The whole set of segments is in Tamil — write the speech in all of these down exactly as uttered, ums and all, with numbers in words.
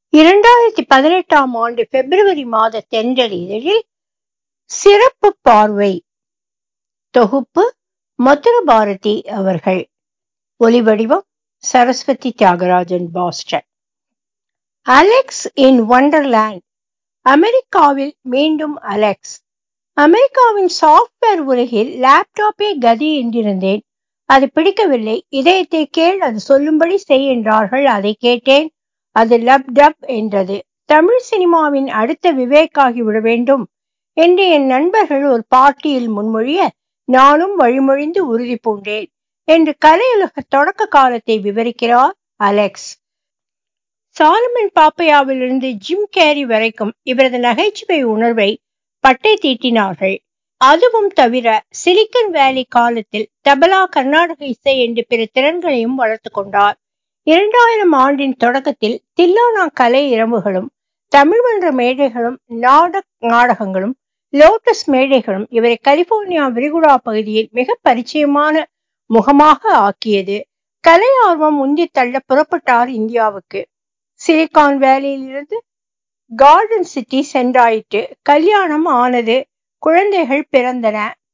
இரண்டாயிரத்தி பதினெட்டாம் ஆண்டு பிப்ரவரி மாத தென்றல் இதழில் சிறப்பு பார்வை தொகுப்பு மதுர பாரதி அவர்கள். ஒலிவடிவம் Saraswathi Thiagarajan, Boston. Alex in Wonderland. அமெரிக்காவில் மீண்டும் அலெக்ஸ். அமெரிக்காவின் சாப்ட்வேர் உலகில் லேப்டாப்பே கதி என்றிருந்தேன். அது பிடிக்கவில்லை. இதயத்தை கேள், அது சொல்லும்படி செய் என்றார்கள். அதை கேட்டேன். அது லப் டப் என்றது. தமிழ் சினிமாவின் அடுத்த விவேக் ஆகிவிட வேண்டும் என்று என் நண்பர்கள் ஒரு பார்ட்டியில் முன்மொழிய நானும் வழிமொழிந்து உறுதி பூண்டேன் என்று கலையுலக தொடக்க காலத்தை விவரிக்கிறார் அலெக்ஸ். சாலமன் பாப்பையாவிலிருந்து ஜிம் கேரி வரைக்கும் இவரது நகைச்சுவை உணர்வை பட்டை தீட்டினார்கள். அதுவும் தவிர சிலிக்கன் வேலி காலத்தில் தபலா, கர்நாடக இசை என்று பிற திறன்களையும் வளர்த்து கொண்டார். இரண்டாயிரம் ஆண்டின் தொடக்கத்தில் தில்லானா கலை இரவுகளும், தமிழ் மன்ற மேடைகளும், நாடக நாடகங்களும், லோட்டஸ் மேடைகளும் இவரை கலிபோர்னியா விரிகுடா பகுதியில் மிக பரிச்சயமான முகமாக ஆக்கியது. கலை ஆர்வம் உந்தி தள்ள புறப்பட்டார் இந்தியாவுக்கு. சிலிகான் வேலியில் இருந்து கார்டன் சிட்டி சென்றாயிற்று. கல்யாணம் ஆனது. குழந்தைகள் பிறந்தன.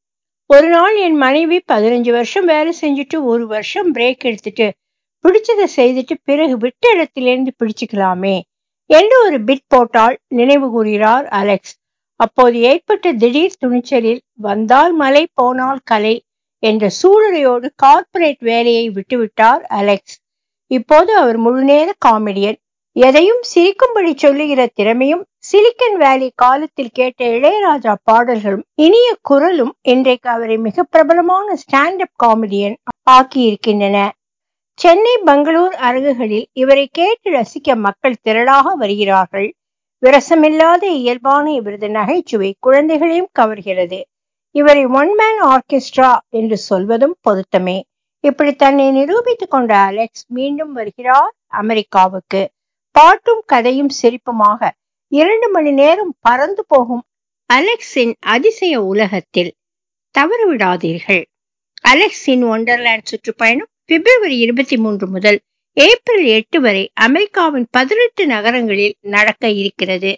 ஒரு நாள் என் மனைவி பதினஞ்சு வருஷம் வேலை செஞ்சுட்டு ஒரு வருஷம் பிரேக் எடுத்துட்டு பிடிச்சதை செய்துட்டு பிறகு விட்ட இடத்திலிருந்து பிடிச்சுக்கலாமே என்று ஒரு பிட் போட்டால் நினைவு கூறுகிறார் அலெக்ஸ். அப்போது ஏற்பட்ட திடீர் துணிச்சலில் வந்தால் மலை போனால் கலை என்ற சூளுரையோடு கார்ப்பரேட் வேலையை விட்டுவிட்டார் அலெக்ஸ். இப்போது அவர் முழுநேர காமெடியன். எதையும் சிரிக்கும்படி சொல்லுகிற திறமையும், சிலிக்கன் வேலி காலத்தில் கேட்ட இளையராஜா பாடல்களும் இனிய குரலும் இன்றைக்கு அவரை மிக பிரபலமான ஸ்டாண்ட் அப் காமெடியன் ஆக்கியிருக்கின்றன. சென்னை, பெங்களூர் அரங்குகளில் இவரை கேட்டு ரசிக்க மக்கள் திரளாக வருகிறார்கள். விரசமில்லாத இயல்பான இவரது நகைச்சுவை குழந்தைகளையும் கவர்கிறது. இவரை ஒன் மேன் ஆர்கெஸ்ட்ரா என்று சொல்வதும் பொருத்தமே. இப்படி தன்னை நிரூபித்துக் கொண்ட அலெக்ஸ் மீண்டும் வருகிறார் அமெரிக்காவுக்கு. பாட்டும் கதையும் சிரிப்புமாக இரண்டு மணி நேரம் பறந்து போகும் அலெக்ஸின் அதிசய உலகத்தில் தவறவிடாதீர்கள். அலெக்ஸ் இன் வண்டர்லேண்ட் சுற்றுப்பயணம் பிப்ரவரி இருபத்தி மூன்று முதல் ஏப்ரல் எட்டு வரை அமெரிக்காவின் பதினெட்டு நகரங்களில் நடக்க இருக்கிறது.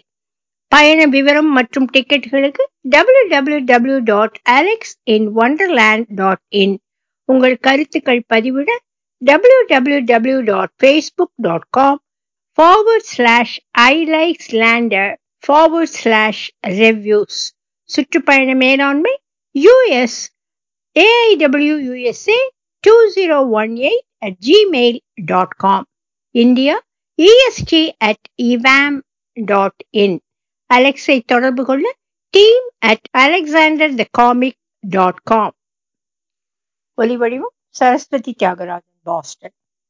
பயண விவரம் மற்றும் டிக்கெட்டுகளுக்கு W W W dot Alex in Wonderland dot in. உங்கள் கருத்துக்கள் பதிவிட W W W dot Facebook dot com forward slash I likes lander forward slash reviews. சுற்றுப்பயண மேலாண்மை US A I W USA two zero one eight at gmail dot com. India E S T at evam dot in. அலெக்ஸை தொடர்பு கொள்ள team at alexander the comic dot com. ஒலிவடிவம் சரஸ்வதி தியாகராஜன், பாஸ்டன்.